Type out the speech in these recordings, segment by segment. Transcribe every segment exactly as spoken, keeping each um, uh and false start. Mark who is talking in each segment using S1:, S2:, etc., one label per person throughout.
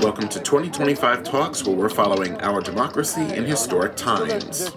S1: Welcome to twenty twenty-five Talks, where we're following our democracy in historic times.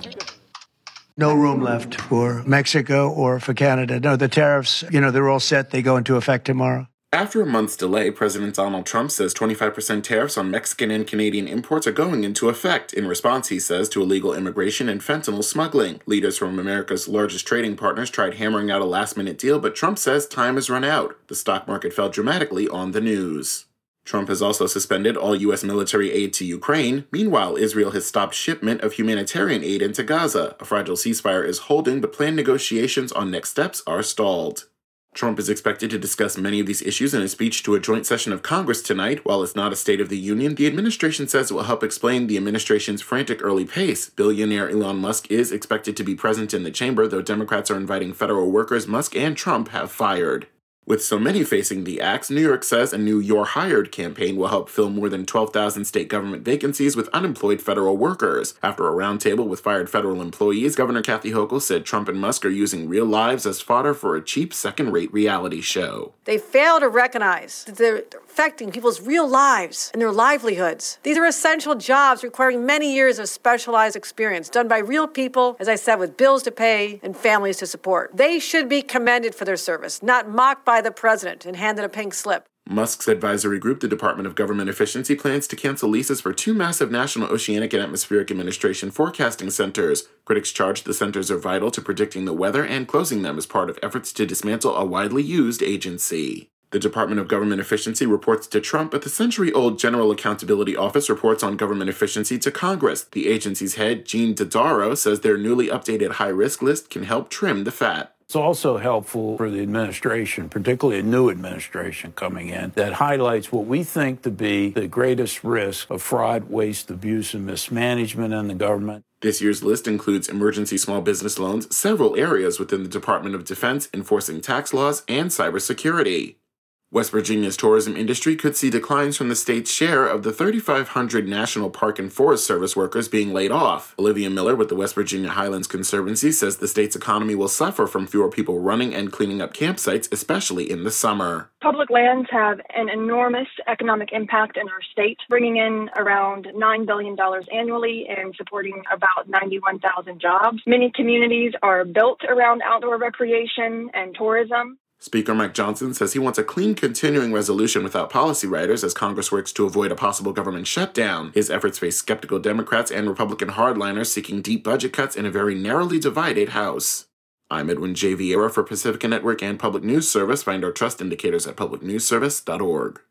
S2: No room left for Mexico or for Canada. No, the tariffs, you know, they're all set. They go into effect tomorrow.
S1: After a month's delay, President Donald Trump says twenty-five percent tariffs on Mexican and Canadian imports are going into effect, in response, he says, to illegal immigration and fentanyl smuggling. Leaders from America's largest trading partners tried hammering out a last-minute deal, but Trump says time has run out. The stock market fell dramatically on the news. Trump has also suspended all U S military aid to Ukraine. Meanwhile, Israel has stopped shipment of humanitarian aid into Gaza. A fragile ceasefire is holding, but planned negotiations on next steps are stalled. Trump is expected to discuss many of these issues in a speech to a joint session of Congress tonight. While it's not a State of the Union, the administration says it will help explain the administration's frantic early pace. Billionaire Elon Musk is expected to be present in the chamber, though Democrats are inviting federal workers Musk and Trump have fired. With so many facing the axe, New York says a new You're Hired campaign will help fill more than twelve thousand state government vacancies with unemployed federal workers. After a roundtable with fired federal employees, Governor Kathy Hochul said Trump and Musk are using real lives as fodder for a cheap second-rate reality show.
S3: They fail to recognize that they're affecting people's real lives and their livelihoods. These are essential jobs requiring many years of specialized experience done by real people, as I said, with bills to pay and families to support. They should be commended for their service, not mocked by the president and handed a pink slip.
S1: Musk's advisory group, the Department of Government Efficiency, plans to cancel leases for two massive National Oceanic and Atmospheric Administration forecasting centers. Critics charge the centers are vital to predicting the weather and closing them as part of efforts to dismantle a widely used agency. The Department of Government Efficiency reports to Trump, but the century-old General Accountability Office reports on government efficiency to Congress. The agency's head, Gene Dodaro, says their newly updated high-risk list can help trim the fat.
S4: It's also helpful for the administration, particularly a new administration coming in, that highlights what we think to be the greatest risk of fraud, waste, abuse, and mismanagement in the government.
S1: This year's list includes emergency small business loans, several areas within the Department of Defense, enforcing tax laws, and cybersecurity. West Virginia's tourism industry could see declines from the state's share of the thirty-five hundred National Park and Forest Service workers being laid off. Olivia Miller with the West Virginia Highlands Conservancy says the state's economy will suffer from fewer people running and cleaning up campsites, especially in the summer.
S5: Public lands have an enormous economic impact in our state, bringing in around nine billion dollars annually and supporting about ninety-one thousand jobs. Many communities are built around outdoor recreation and tourism.
S1: Speaker Mike Johnson says he wants a clean continuing resolution without policy writers as Congress works to avoid a possible government shutdown. His efforts face skeptical Democrats and Republican hardliners seeking deep budget cuts in a very narrowly divided House. I'm Edwin J. Vieira for Pacifica Network and Public News Service. Find our trust indicators at public news service dot org.